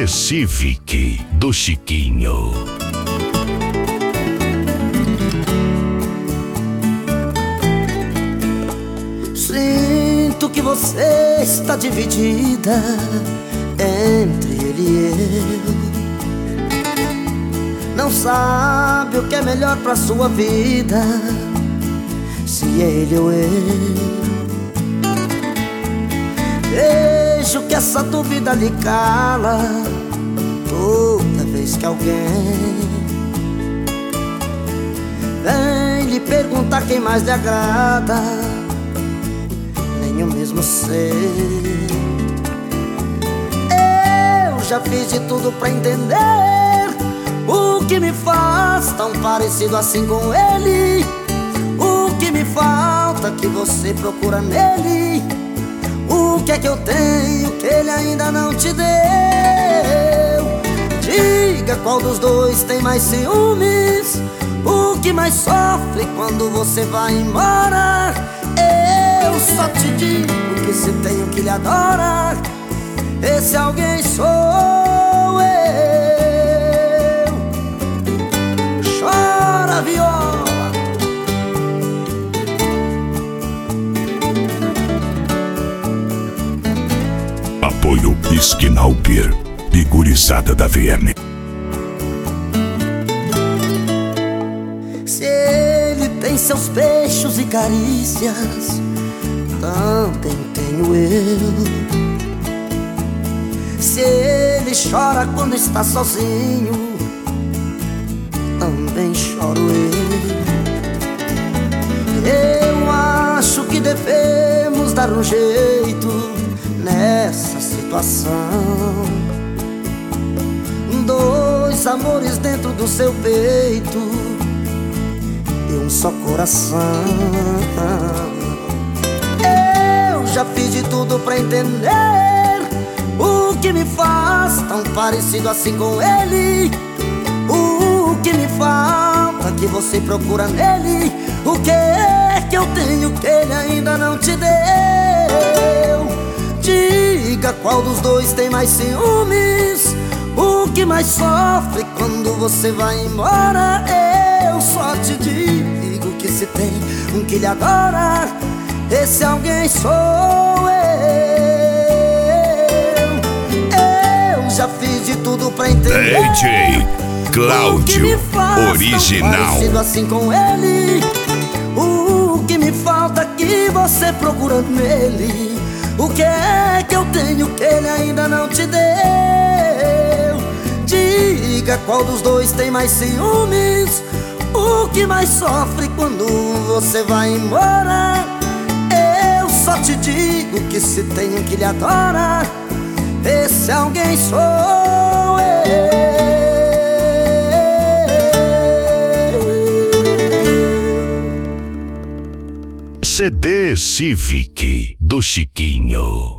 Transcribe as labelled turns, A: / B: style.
A: CD Civic do Chiquinho.
B: Sinto que você está dividida entre ele e eu. Não sabe o que é melhor pra sua vida, se ele ou eu. Vejo que essa dúvida lhe cala toda vez que alguém vem lhe perguntar quem mais lhe agrada. Nem eu mesmo sei. Eu já fiz de tudo pra entender o que me faz tão parecido assim com ele. O que me falta que você procura nele. O que é que eu tenho que ele ainda não te deu? Diga qual dos dois tem mais ciúmes, o que mais sofre quando você vai embora. Eu só te digo que se tem um que lhe adora, esse alguém sou eu. Chora, viola.
A: Apoio Skinalper e gurizada da VM.
B: Se ele tem seus beijos e carícias, também tenho eu. Se ele chora quando está sozinho, também choro eu. Eu acho que devemos dar um jeito nessa situação. Dois amores dentro do seu peito e um só coração. Eu já fiz de tudo pra entender o que me faz tão parecido assim com ele. O que me falta que você procura nele. O que é que eu tenho que ele ainda não te deu? Diga qual dos dois tem mais ciúmes, o que mais sofre quando você vai embora. Eu só te digo que se tem um que lhe adora, esse alguém sou eu. Eu já fiz de tudo pra entender
A: DJ Cláudio Original,
B: parecido assim com ele. O que me falta que você procura nele. O que é que eu tenho que ele ainda não te deu? Diga qual dos dois tem mais ciúmes, o que mais sofre quando você vai embora. Eu só te digo que se tem um que lhe adora, esse alguém sou eu.
A: CD Civic do Chiquinho.